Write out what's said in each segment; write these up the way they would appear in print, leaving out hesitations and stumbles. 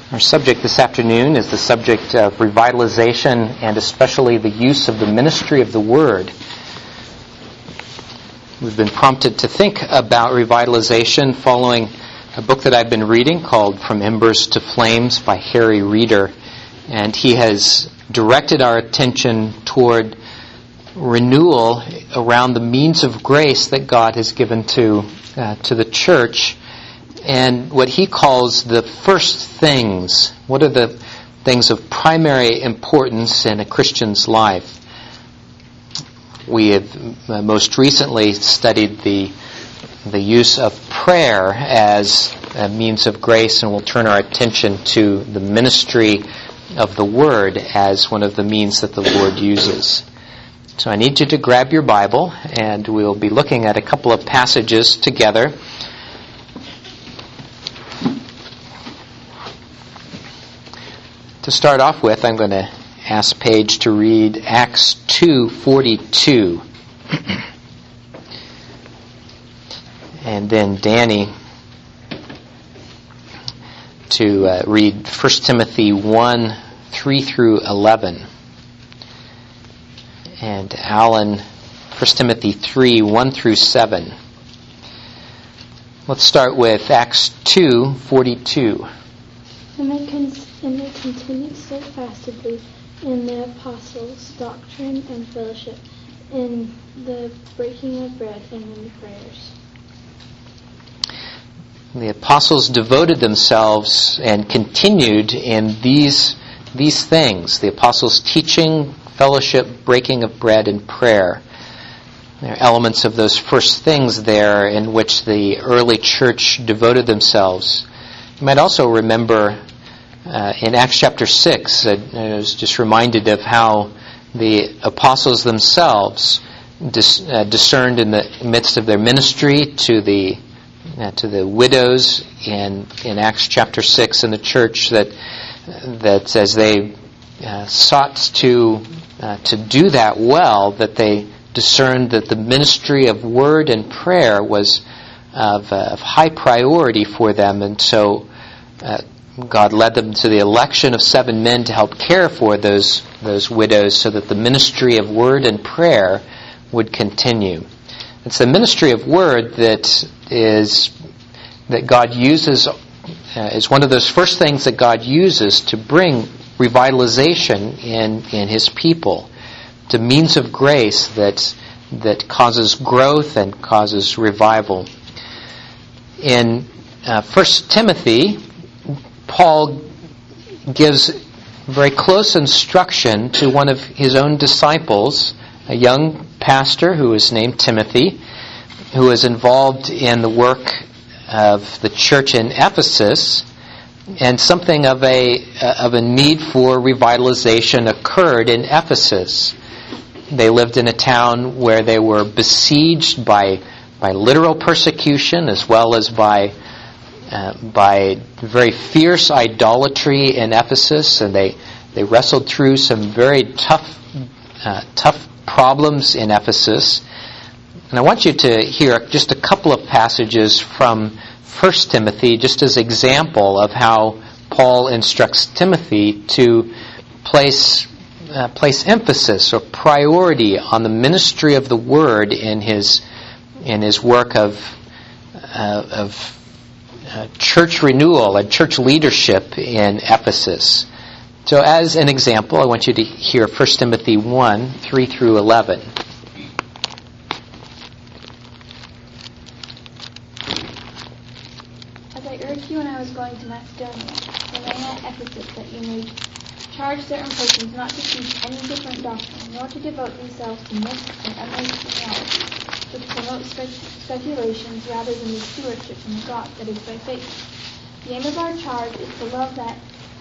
Our subject this afternoon is the subject of revitalization and especially the use of the ministry of the Word. We've been prompted to think about revitalization following a book that I've been reading called From Embers to Flames by Harry Reeder. And he has directed our attention toward renewal around the means of grace that God has given to the church, and what he calls the first things. What are the things of primary importance in a Christian's life? We have most recently studied the use of prayer as a means of grace, and we'll turn our attention to the ministry of the Word as one of the means that the Lord uses. So I need you to grab your Bible, and we'll be looking at a couple of passages together. To start off with, I'm going to ask Paige to read Acts 2:42. And then Danny to read 1 Timothy 1:3 through 11. And Alan, 1 Timothy 3:1 through 7. Let's start with Acts 2:42. And they continued steadfastly in the apostles' doctrine and fellowship, in the breaking of bread and in the prayers. The apostles devoted themselves and continued in these things. The apostles' teaching, fellowship, breaking of bread, and prayer. There are elements of those first things there in which the early church devoted themselves. You might also remember in Acts chapter 6, I was just reminded of how the apostles themselves discerned in the midst of their ministry to the widows in Acts chapter 6 in the church that as they sought to do that well, that they discerned that the ministry of word and prayer was of high priority for them, and so God led them to the election of 7 men to help care for those widows so that the ministry of word and prayer would continue. It's the ministry of word that God uses, is one of those first things that God uses to bring revitalization in His people, to means of grace that causes growth and causes revival. In 1 Timothy, Paul gives very close instruction to one of his own disciples, a young pastor who is named Timothy, who is involved in the work of the church in Ephesus, and something of a need for revitalization occurred in Ephesus. They lived in a town where they were besieged by literal persecution as well as by very fierce idolatry in Ephesus, and they wrestled through some very tough problems in Ephesus. And I want you to hear just a couple of passages from 1 Timothy, just as example of how Paul instructs Timothy to place emphasis or priority on the ministry of the Word in his work of church renewal and church leadership in Ephesus. So as an example, I want you to hear 1 Timothy 1:3 through 11. As I urged you when I was going to Macedonia, remain at Ephesus, that you may charge certain persons not to teach any different doctrine, nor to devote themselves to myths and endless genealogies, which promote speculations rather than the stewardship in God that is by faith. The aim of our charge is the love that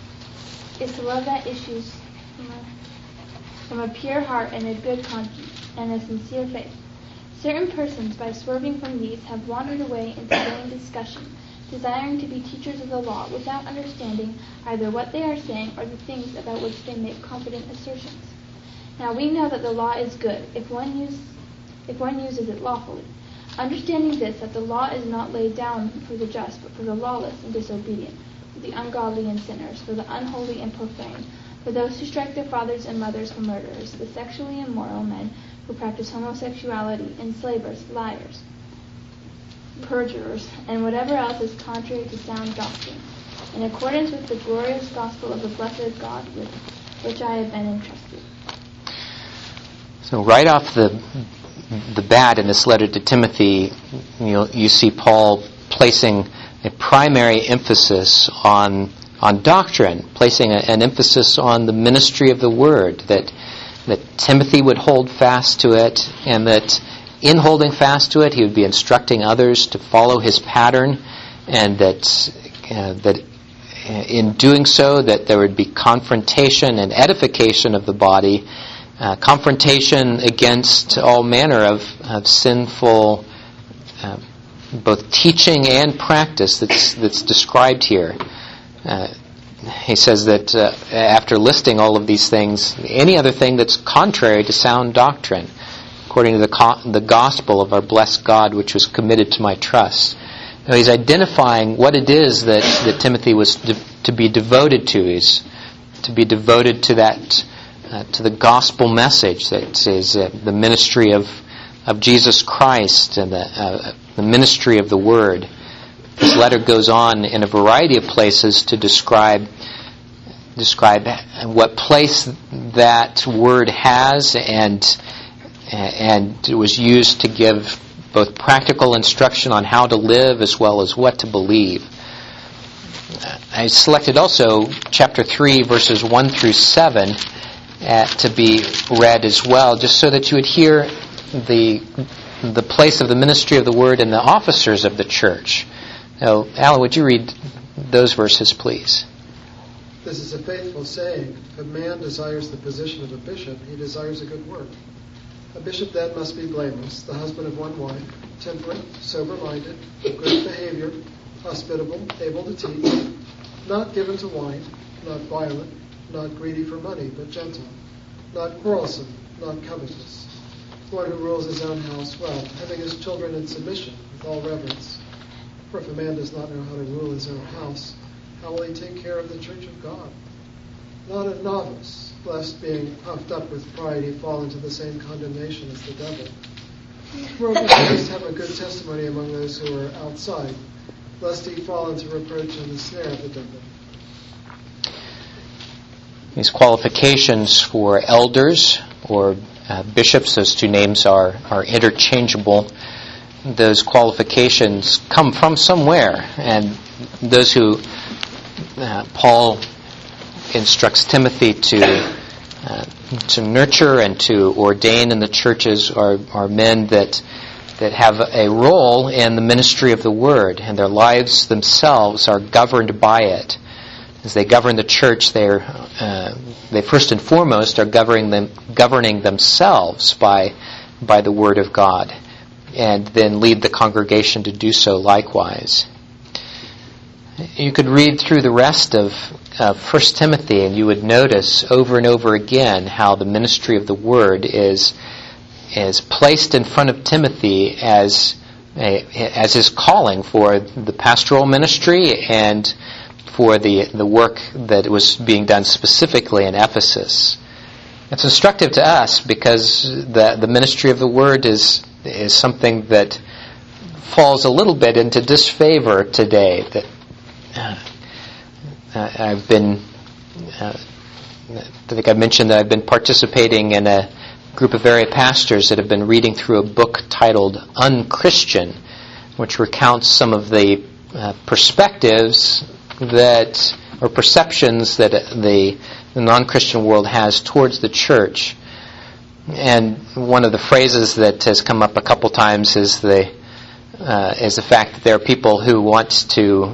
issues from a pure heart and a good conscience and a sincere faith. Certain persons, by swerving from these, have wandered away into vain discussion, desiring to be teachers of the law, without understanding either what they are saying or the things about which they make confident assertions. Now we know that the law is good, if one uses it lawfully, understanding this, that the law is not laid down for the just, but for the lawless and disobedient. for the ungodly and sinners, for the unholy and profane, for those who strike their fathers and mothers, for murderers, the sexually immoral men who practice homosexuality, enslavers, liars, perjurers, and whatever else is contrary to sound doctrine, in accordance with the glorious gospel of the blessed God with which I have been entrusted. So right off the bat in this letter to Timothy, you see Paul placing a primary emphasis on doctrine, placing an emphasis on the ministry of the Word, that Timothy would hold fast to it, and that in holding fast to it, he would be instructing others to follow his pattern, and that in doing so, that there would be confrontation and edification of the body, confrontation against all manner of sinful both teaching and practice that's described here. He says that after listing all of these things, any other thing that's contrary to sound doctrine, according to the gospel of our blessed God, which was committed to my trust. Now, he's identifying what it is that Timothy was to be devoted to. He's to be devoted to that, to the gospel message that is the ministry of Jesus Christ and the ministry of the Word. This letter goes on in a variety of places to describe what place that Word has, and it was used to give both practical instruction on how to live as well as what to believe. I selected also chapter 3, verses 1 through 7 to be read as well, just so that you would hear the place of the ministry of the Word and the officers of the church. Now, Alan, would you read those verses, please? This is a faithful saying. If a man desires the position of a bishop, he desires a good work. A bishop then must be blameless, the husband of one wife, temperate, sober-minded, of good behavior, hospitable, able to teach, not given to wine, not violent, not greedy for money, but gentle, not quarrelsome, not covetous, one who rules his own house well, having his children in submission with all reverence. For if a man does not know how to rule his own house, how will he take care of the church of God? Not a novice, lest being puffed up with pride he fall into the same condemnation as the devil. Moreover, he must have a good testimony among those who are outside, lest he fall into reproach and the snare of the devil. These qualifications for elders or bishops, those two names are interchangeable. Those qualifications come from somewhere, and those who Paul instructs Timothy to nurture and to ordain in the churches are men that have a role in the ministry of the Word, and their lives themselves are governed by it. As they govern the church, they first and foremost are governing themselves by the Word of God, and then lead the congregation to do so likewise. You could read through the rest of 1 Timothy, and you would notice over and over again how the ministry of the Word is placed in front of Timothy as his calling for the pastoral ministry and for the work that was being done specifically in Ephesus. It's instructive to us because the ministry of the Word is something that falls a little bit into disfavor today. That I think I mentioned that I've been participating in a group of area pastors that have been reading through a book titled Unchristian, which recounts some of the perspectives or perceptions that the non-Christian world has towards the church. And one of the phrases that has come up a couple times is the fact that there are people who want to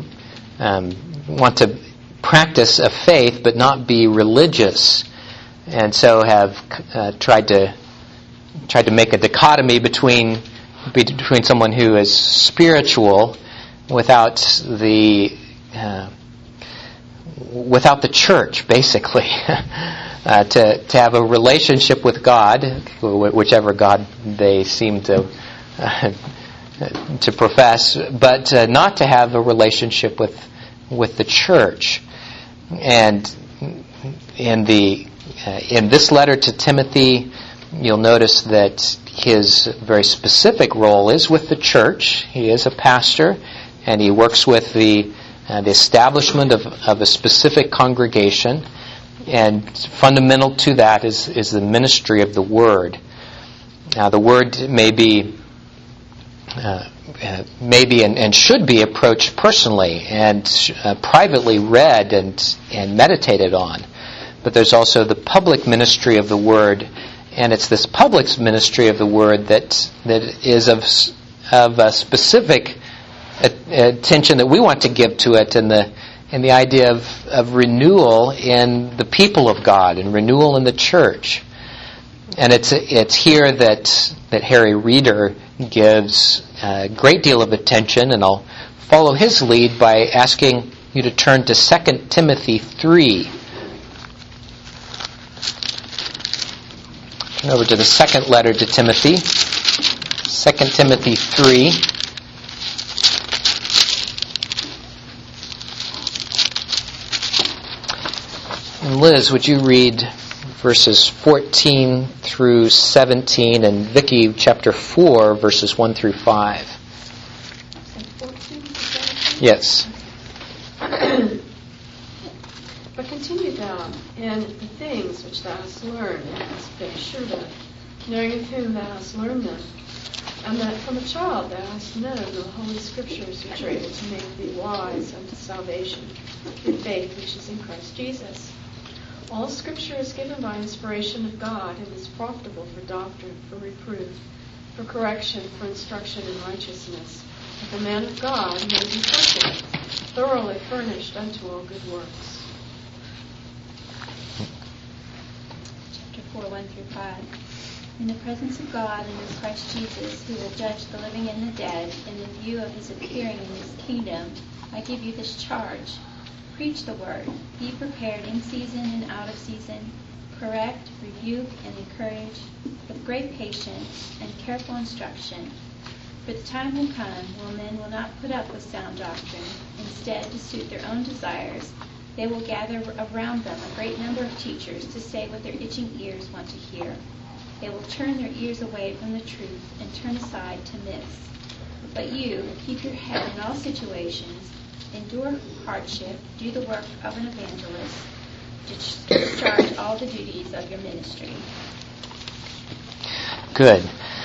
practice a faith but not be religious, and so have tried to make a dichotomy between someone who is spiritual without the church, basically. To have a relationship with God, whichever God they seem to profess, but not to have a relationship with with the church. And in this letter to Timothy, you'll notice that his very specific role is with the church. He is a pastor, and he works with the establishment of a specific congregation. And fundamental to that is the ministry of the Word. Now, the Word may be and should be approached personally and privately read and meditated on. But there's also the public ministry of the Word, and it's this public ministry of the Word that is of a specific attention that we want to give to it, and the idea of renewal in the people of God and renewal in the church. And it's here that Harry Reeder gives a great deal of attention, and I'll follow his lead by asking you to turn to 2 Timothy 3. Turn over to the second letter to Timothy, 2 Timothy 3. And Liz, would you read verses 14 through 17, and Vicki, chapter 4, verses 1 through 5. 14 to 17? Yes. But continue thou in the things which thou hast learned and hast been assured of, knowing of whom thou hast learned them, and that from a child thou hast known the Holy Scriptures which are able to make thee wise unto salvation through faith which is in Christ Jesus. All Scripture is given by inspiration of God and is profitable for doctrine, for reproof, for correction, for instruction in righteousness, that the man of God may be perfect, thoroughly furnished unto all good works. Chapter 4, 1 through 5. In the presence of God and of Christ Jesus, who will judge the living and the dead, and in view of his appearing in his kingdom, I give you this charge. Preach the word. Be prepared in season and out of season. Correct, rebuke, and encourage with great patience and careful instruction. For the time will come when men will not put up with sound doctrine. Instead, to suit their own desires, they will gather around them a great number of teachers to say what their itching ears want to hear. They will turn their ears away from the truth and turn aside to myths. But you, keep your head in all situations, endure hardship, do the work of an evangelist, discharge all the duties of your ministry. Good.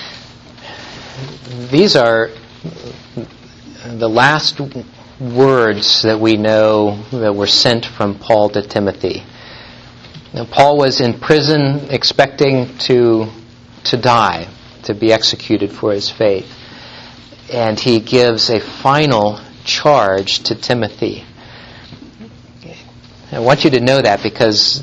These are the last words that we know that were sent from Paul to Timothy. Now, Paul was in prison expecting to die, to be executed for his faith. And he gives a final charge to Timothy. I want you to know that because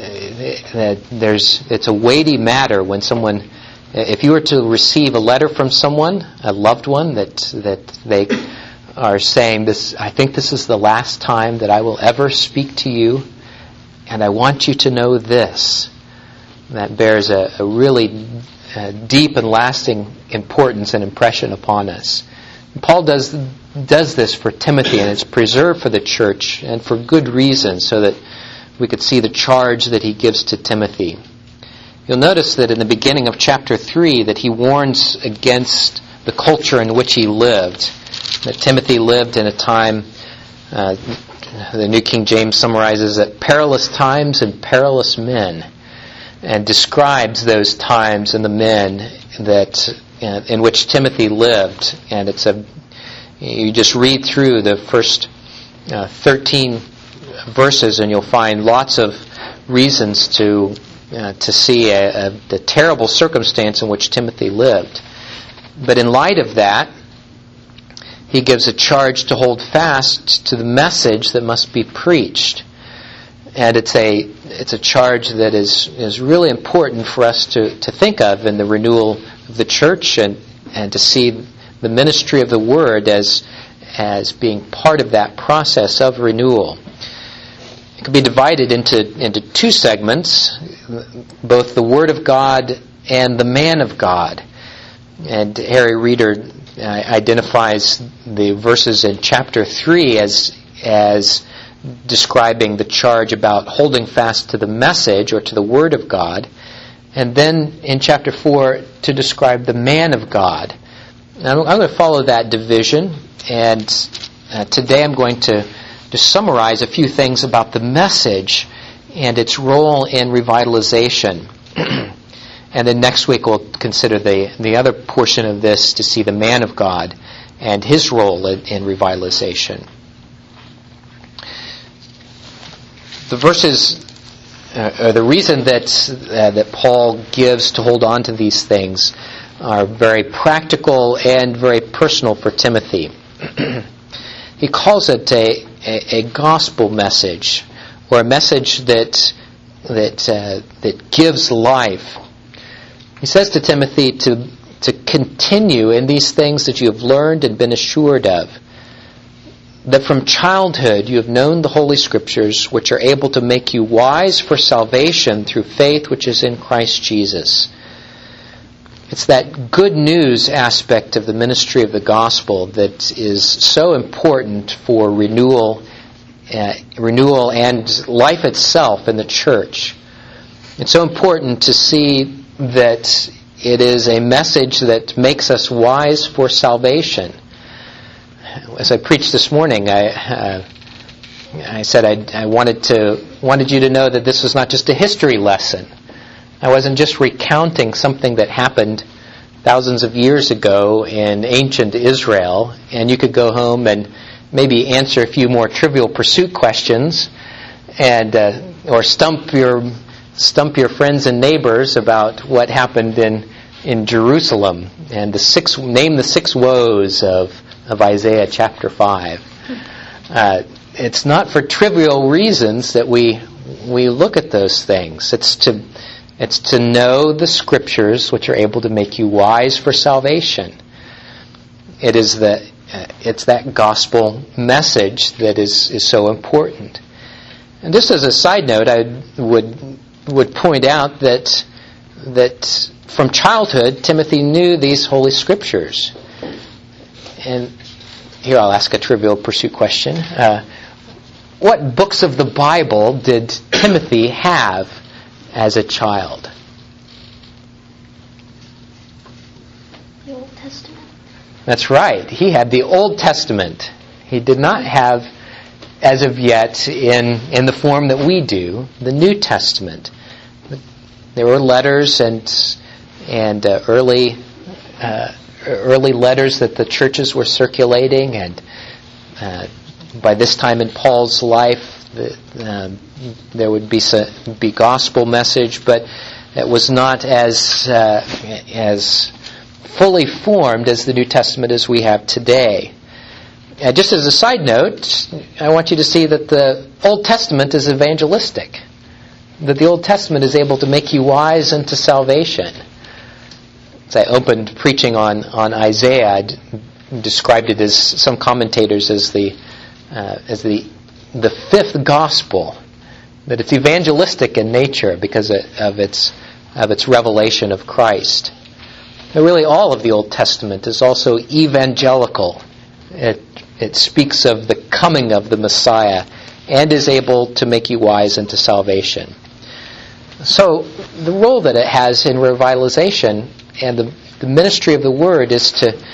it's a weighty matter when someone, if you were to receive a letter from someone, a loved one, that they are saying, I think this is the last time that I will ever speak to you, and I want you to know this. That bears a really deep and lasting importance and impression upon us. Paul does this for Timothy, and it's preserved for the church, and for good reason, so that we could see the charge that he gives to Timothy. You'll notice that in the beginning of chapter 3 that he warns against the culture in which he lived. That Timothy lived in a time, the New King James summarizes it, perilous times and perilous men, and describes those times and the men that in which Timothy lived. And you just read through the first 13 verses, and you'll find lots of reasons to see the terrible circumstance in which Timothy lived. But in light of that, he gives a charge to hold fast to the message that must be preached. And it's a charge that is really important for us to think of in the renewal of the church, and to see the ministry of the Word as being part of that process of renewal. It can be divided into two segments, both the Word of God and the man of God. And Harry Reeder identifies the verses in chapter 3 as as describing the charge about holding fast to the message or to the Word of God, and then in chapter 4 to describe the man of God. Now, I'm going to follow that division, and today I'm going to just summarize a few things about the message and its role in revitalization. And then next week we'll consider the other portion of this to see the man of God and his role in revitalization. The verses, or the reason that Paul gives to hold on to these things are very practical and very personal for Timothy. He calls it a gospel message, or a message that gives life. He says to Timothy to continue in these things that you have learned and been assured of, that from childhood you have known the Holy Scriptures, which are able to make you wise for salvation through faith which is in Christ Jesus. It's that good news aspect of the ministry of the gospel that is so important for renewal and life itself in the church. It's so important to see that it is a message that makes us wise for salvation. As I preached this morning, I said I wanted you to know that this was not just a history lesson. I wasn't just recounting something that happened thousands of years ago in ancient Israel, and you could go home and maybe answer a few more Trivial Pursuit questions, and or stump your friends and neighbors about what happened in Jerusalem, and name the six woes of Isaiah chapter 5. It's not for trivial reasons that we look at those things. It's to know the Scriptures, which are able to make you wise for salvation. It's that gospel message that is so important. And just as a side note, I would point out that from childhood, Timothy knew these Holy Scriptures. And here I'll ask a Trivial Pursuit question. What books of the Bible did Timothy have as a child? The Old Testament. That's right. He had the Old Testament. He did not have, as of yet, in the form that we do, the New Testament. There were letters and early letters that the churches were circulating, and by this time in Paul's life, there would be gospel message, but it was not as fully formed as the New Testament as we have today. Just as a side note, I want you to see that the Old Testament is evangelistic, that the Old Testament is able to make you wise unto salvation. As I opened preaching on Isaiah, I described it as some commentators as the fifth gospel, that it's evangelistic in nature because of its revelation of Christ. But really, all of the Old Testament is also evangelical. It speaks of the coming of the Messiah and is able to make you wise unto salvation. So the role that it has in revitalization and the ministry of the Word is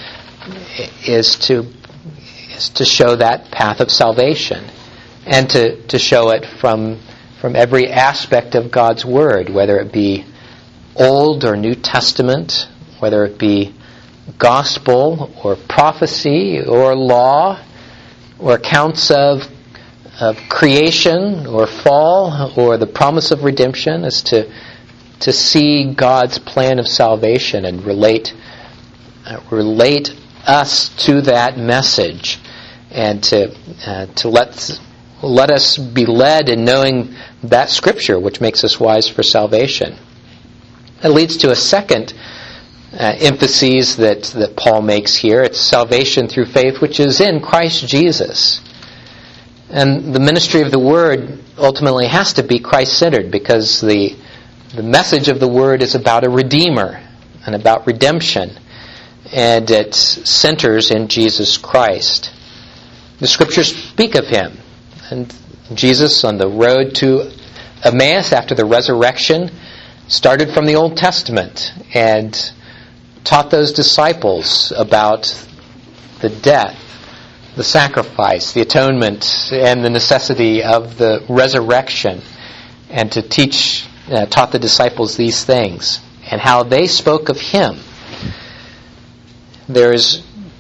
to show that path of salvation, and to show it from every aspect of God's Word, whether it be Old or New Testament, whether it be gospel or prophecy or law or accounts of creation or fall or the promise of redemption, is to see God's plan of salvation and relate us to that message, and to let us be led in knowing that Scripture, which makes us wise for salvation. It leads to a second emphasis that Paul makes here. It's salvation through faith, which is in Christ Jesus. And the ministry of the Word ultimately has to be Christ-centered, because the message of the Word is about a Redeemer and about redemption, and it centers in Jesus Christ. The Scriptures speak of him. And Jesus, on the road to Emmaus after the resurrection, started from the Old Testament and taught those disciples about the death, the sacrifice, the atonement, and the necessity of the resurrection, and to taught the disciples these things, and how they spoke of him. There is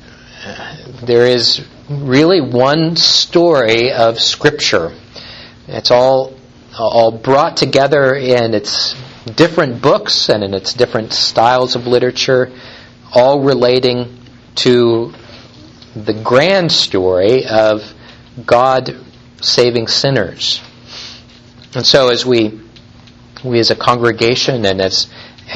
really one story of Scripture. It's all brought together in its different books and in its different styles of literature, all relating to the grand story of God saving sinners. And so as we as a congregation and as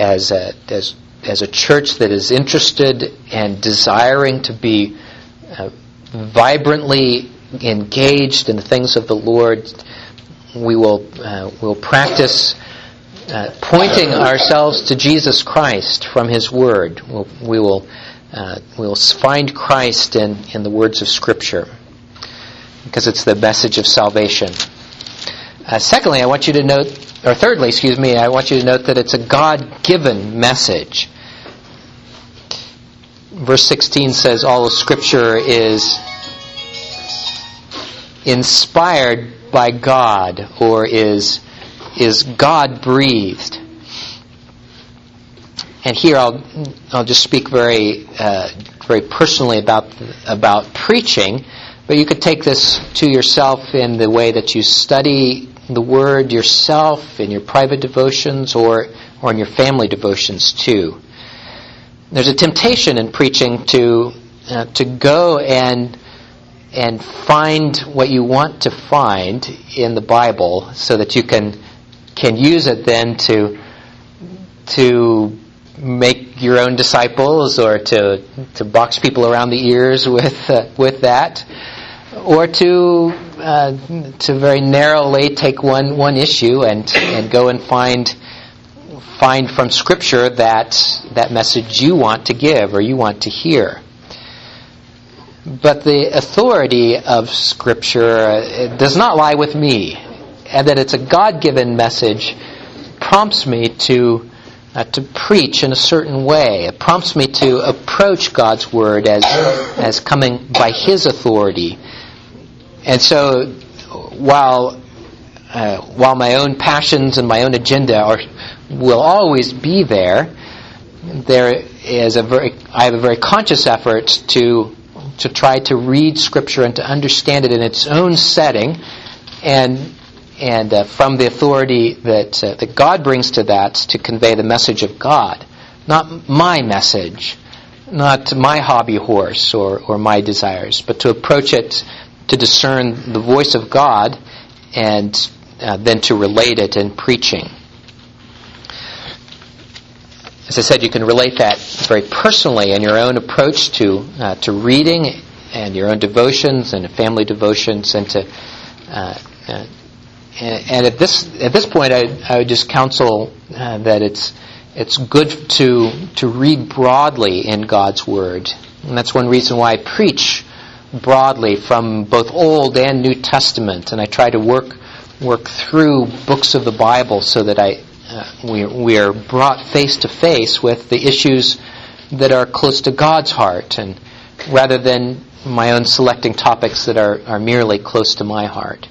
a church that is interested and desiring to be vibrantly engaged in the things of the Lord, we'll practice pointing ourselves to Jesus Christ from His Word. We'll find Christ in the words of Scripture, because it's the message of salvation. Thirdly, I want you to note that it's a God-given message. Verse 16 says all of Scripture is inspired by God, or is God-breathed. And here I'll just speak very personally about preaching, but you could take this to yourself in the way that you study the Word yourself in your private devotions or in your family devotions too. There's a temptation in preaching to go and find what you want to find in the Bible, so that you can use it then to make your own disciples, or to box people around the ears with that, or to very narrowly take one issue and go and find from Scripture that message you want to give or you want to hear. But the authority of Scripture does not lie with me, and that it's a God-given message prompts me to preach in a certain way. It prompts me to approach God's Word as coming by His authority. And so, while my own passions and my own agenda will always be there, I have a very conscious effort to try to read Scripture and to understand it in its own setting, and from the authority that God brings to that, to convey the message of God, not my message, not my hobby horse or my desires, but to approach it, to discern the voice of God, and then to relate it in preaching. As I said, you can relate that very personally in your own approach to reading, and your own devotions and family devotions, and at this point, I would just counsel that it's good to read broadly in God's Word, and that's one reason why I preach broadly from both Old and New Testament, and I try to work through books of the Bible so that we are brought face to face with the issues that are close to God's heart, and rather than my own selecting topics that are merely close to my heart.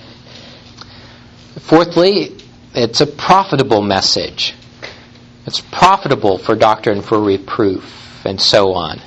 Fourthly, it's a profitable message. It's profitable for doctrine, for reproof, and so on.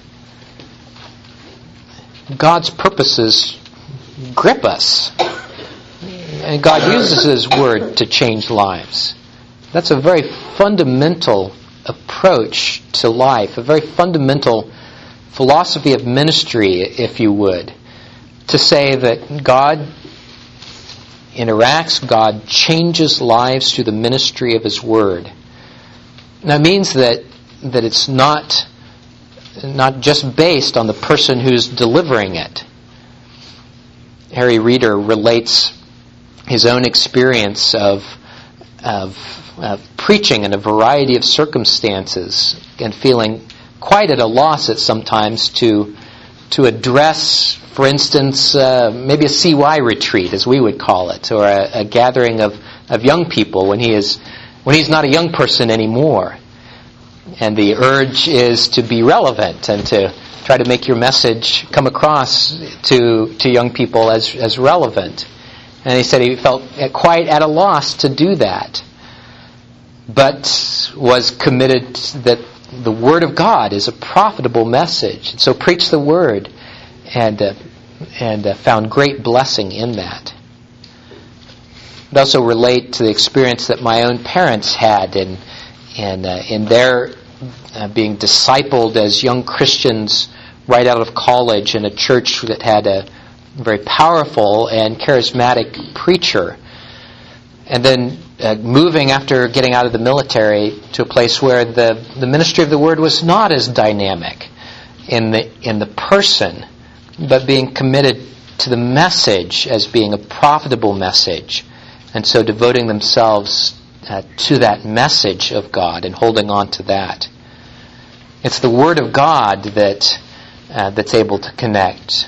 God's purposes grip us, and God uses His Word to change lives. That's a very fundamental approach to life, a very fundamental philosophy of ministry, if you would, to say that God interacts, God changes lives through the ministry of His Word. And that means that it's not just based on the person who's delivering it. Harry Reeder relates his own experience of preaching in a variety of circumstances, and feeling quite at a loss at sometimes to address For instance, maybe a CY retreat, as we would call it, or a gathering of young people when he's not a young person anymore. And the urge is to be relevant and to try to make your message come across to young people as relevant. And he said he felt quite at a loss to do that, but was committed that the Word of God is a profitable message. And so preached the Word and found great blessing in that. I'd also relate to the experience that my own parents had in their being discipled as young Christians right out of college in a church that had a very powerful and charismatic preacher. And then moving after getting out of the military to a place where the ministry of the Word was not as dynamic in the person, but being committed to the message as being a profitable message. And so devoting themselves to that message of God and holding on to that. It's the Word of God that's able to connect.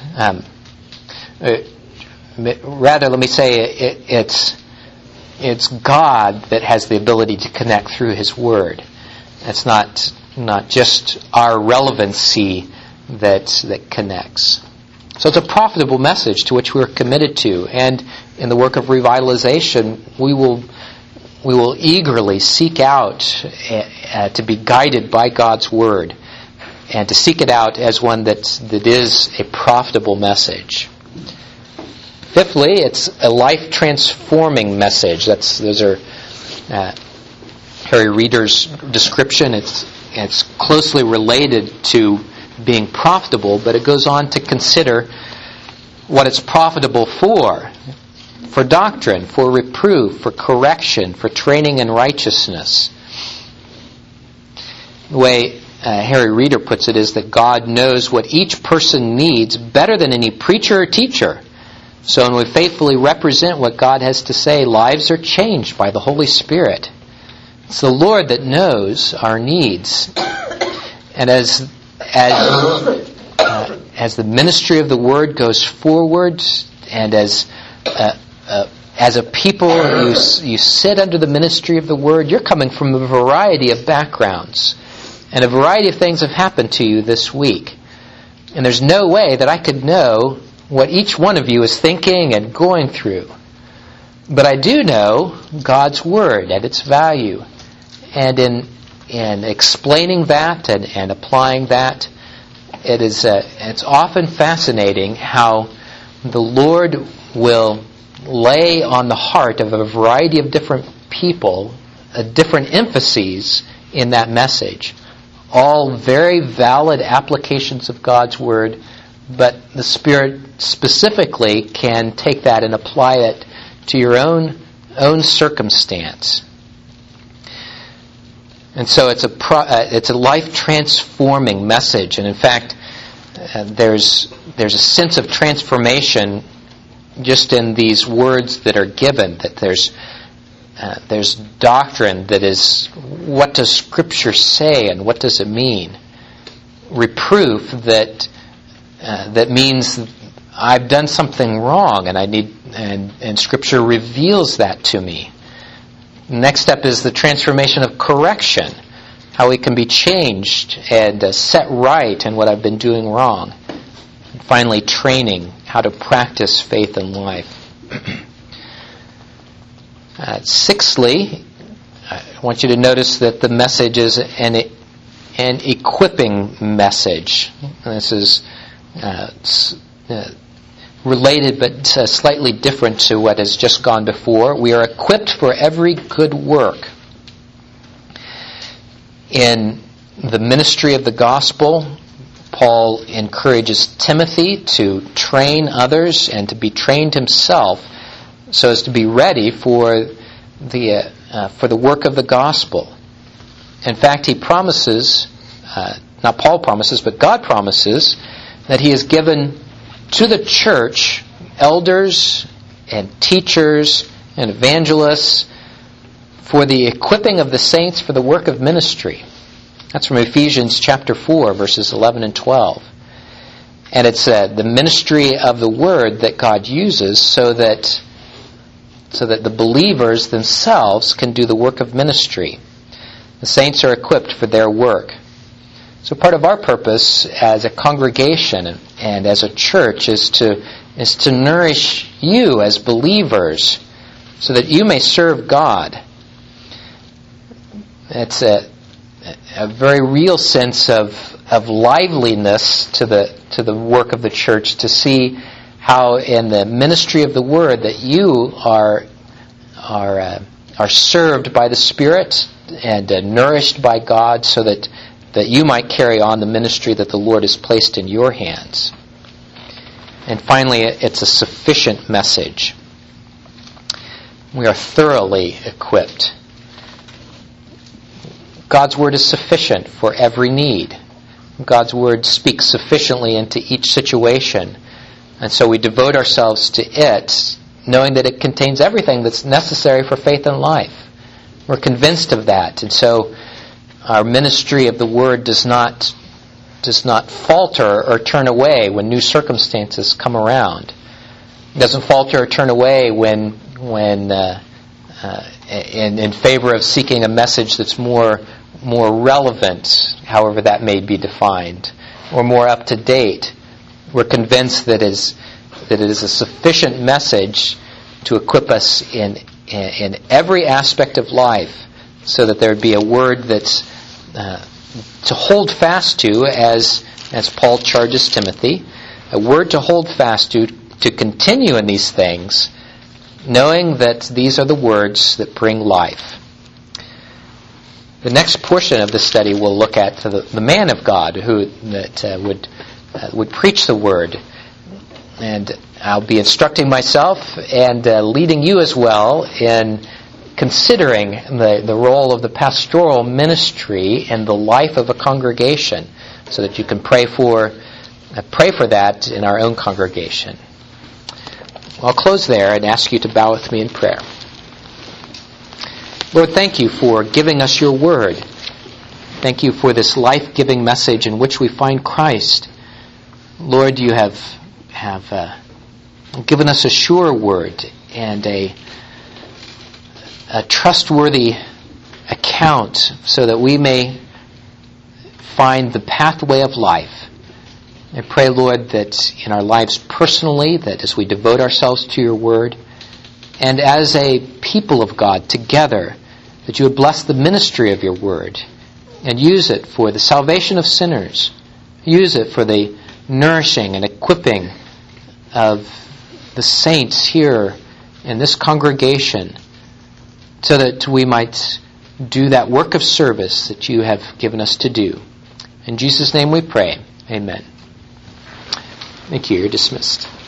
Rather, let me say it's God that has the ability to connect through His Word. It's not just our relevancy that connects. So it's a profitable message to which we are committed to, and in the work of revitalization, we will eagerly seek out to be guided by God's Word, and to seek it out as one that is a profitable message. Fifthly, it's a life-transforming message. Those are Harry Reeder's description. It's closely related to being profitable, but it goes on to consider what it's profitable for doctrine, for reproof, for correction, for training in righteousness. The way Harry Reeder puts it is that God knows what each person needs better than any preacher or teacher. So when we faithfully represent what God has to say, lives are changed by the Holy Spirit. It's the Lord that knows our needs. And as the ministry of the Word goes forward, and as a people you sit under the ministry of the Word, you're coming from a variety of backgrounds. And a variety of things have happened to you this week. And there's no way that I could know what each one of you is thinking and going through. But I do know God's Word and its value. And in explaining that and applying that, it's often fascinating how the Lord will lay on the heart of a variety of different people different emphases in that message. All very valid applications of God's Word, but the Spirit specifically can take that and apply it to your own circumstance. And so it's a life-transforming message. And in fact, there's a sense of transformation just in these words that are given, that there's doctrine that is, what does Scripture say and what does it mean? Reproof that means I've done something wrong and I need, and Scripture reveals that to me. Next step is the transformation of correction, how we can be changed and set right in what I've been doing wrong. And finally, training, how to practice faith in life. Sixthly, I want you to notice that the message is an equipping message. This is related but slightly different to what has just gone before. We are equipped for every good work. In the ministry of the gospel, Paul encourages Timothy to train others and to be trained himself so as to be ready for the work of the gospel. In fact, he promises, not Paul promises, but God promises, that he has given to the church elders and teachers and evangelists for the equipping of the saints for the work of ministry. That's from Ephesians chapter 4, verses 11 and 12. And it's the ministry of the Word that God uses so that the believers themselves can do the work of ministry. The saints are equipped for their work. So part of our purpose as a congregation and as a church is to nourish you as believers so that you may serve God. It's a very real sense of liveliness to the work of the church to see how in the ministry of the Word that you are served by the Spirit and nourished by God so that you might carry on the ministry that the Lord has placed in your hands. And finally, it's a sufficient message. We are thoroughly equipped. God's Word is sufficient for every need. God's Word speaks sufficiently into each situation. And so we devote ourselves to it, knowing that it contains everything that's necessary for faith and life. We're convinced of that. And so our ministry of the Word does not falter or turn away when new circumstances come around. It doesn't falter or turn away when in favor of seeking a message that's more relevant, however that may be defined, or more up to date. We're convinced that it is a sufficient message to equip us in every aspect of life, so that there would be a word that's to hold fast to, as Paul charges Timothy, a word to hold fast to continue in these things, knowing that these are the words that bring life. The next portion of the study will look at the man of God would preach the Word. And I'll be instructing myself and leading you as well in considering the role of the pastoral ministry in the life of a congregation, so that you can pray for that in our own congregation. I'll close there and ask you to bow with me in prayer. Lord, thank you for giving us your Word. Thank you for this life-giving message in which we find Christ. Lord, you have given us a sure word and a trustworthy account so that we may find the pathway of life. I pray, Lord, that in our lives personally, that as we devote ourselves to your Word, and as a people of God together, that you would bless the ministry of your Word and use it for the salvation of sinners. Use it for the nourishing and equipping of the saints here in this congregation, so that we might do that work of service that you have given us to do. In Jesus' name we pray. Amen. Thank you. You're dismissed.